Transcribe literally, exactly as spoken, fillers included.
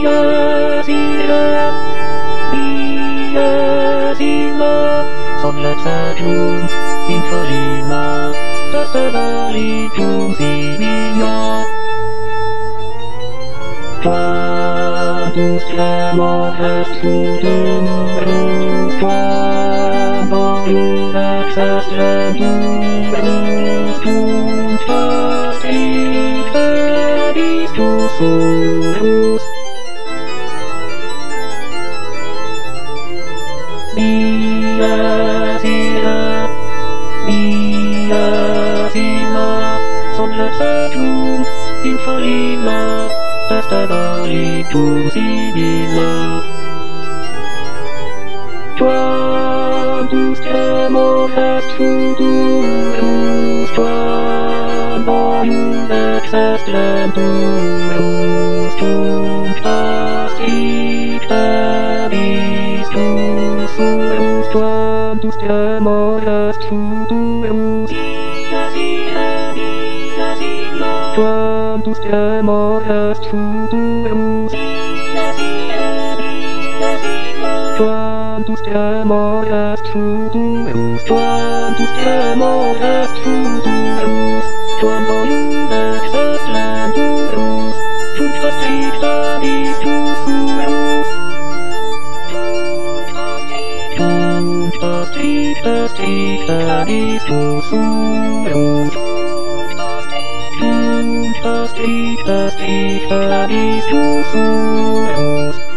Biesira, Biesima, son lecetrum, infolima, testevalitum simia. Quantus tremor est futum brus, quam voluum excess rentum brus, cum est ictebis tu surus. Biesira, Biesima, son lecetrum, infolima, testevalitum simila. Quantus tremor est futum brus, quam voluum excess rentum brus, cum est ictebis tu surus. Quantus tremor est futum brus, quantus tremor est futum brus, quantus tremor est futum brus, quantus tremor est futum brus, quam voluum excess rentum brus, cum est ictebis tu surus. Cum est ictebis tu surus. Cum est ictebis tu surus.